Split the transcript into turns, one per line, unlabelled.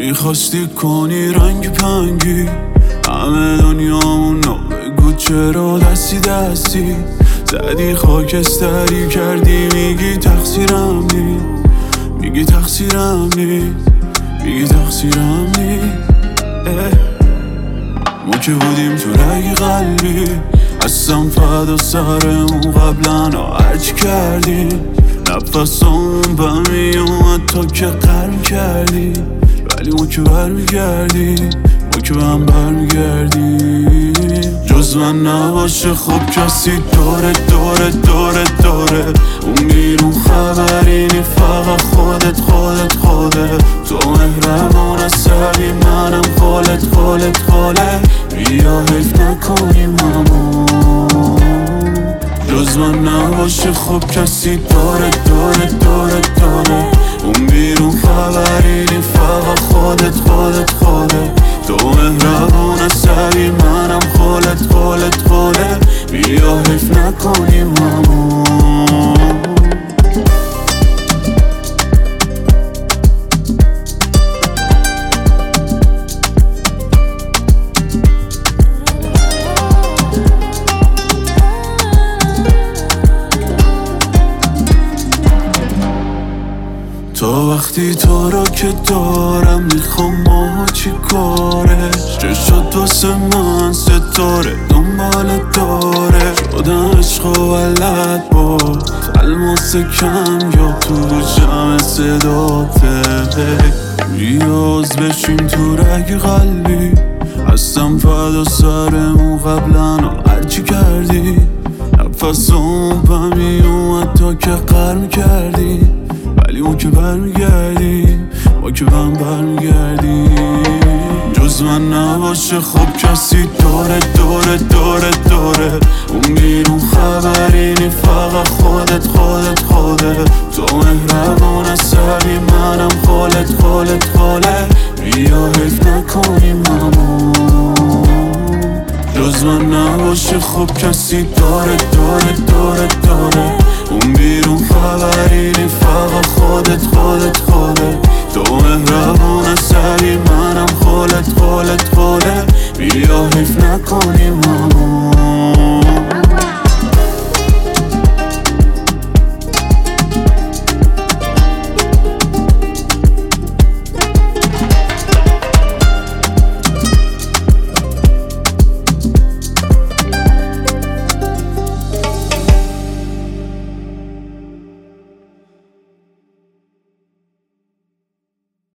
میخواستی کنی رنگ پنگی همه دنیامونو، بگو چرا دستی دستی زدی خاکستری کردی. میگی تقصیرم نی، میگی تقصیرم نی، میگی تقصیرم نی. ما که بودیم تو رگ قلبی، هستم فدا سرمون قبلا هرچی کردی. نفسامون بهم میومد تا که قرم کردی، ولی ما که برمیگردی، ما که بهم برمیگردی. جز من نباشه خب کسی دوره دوره دوره دوره. اون بیرون خبری نی، فقط خودت خودت خودت. تو مهربان عصبی، منم خالت خالت خاله. بیا حیف نکنیم همون. جز من نباشه خب کسی دوره دوره دوره دوره. اون بیرون خبری نی، فقط خودت خودت خودت. تو مهربان عصبی، منم خالت خالت خاله. بیا حیف نکنیم همون. تا وقتی تو رو که دارم میخوام ما چی کاره. چه شد واسه من ستاره دنبال داره. شدم عشق و ولد با الماس کم یا تو جمع صداته. ریاض بشیم تو رگ قلبی، هستم فدا سرمون قبلا هرچی کردی. نفسام بهم میومد تا که قرم کردی، ولی ما که برمیگردی، ما که بهم برمیگردی. جز من نباشه خب کسی دوره دوره دوره دوره. اون بیرون خبری نی، فقط خودت خودت خودت. تو مهربان عصبی، منم خالت خالت خاله. بیا حیف نکنیم همون. جز من نباشه خب کسی دوره دوره دوره دوره. اون بیرون خبری نی، فقط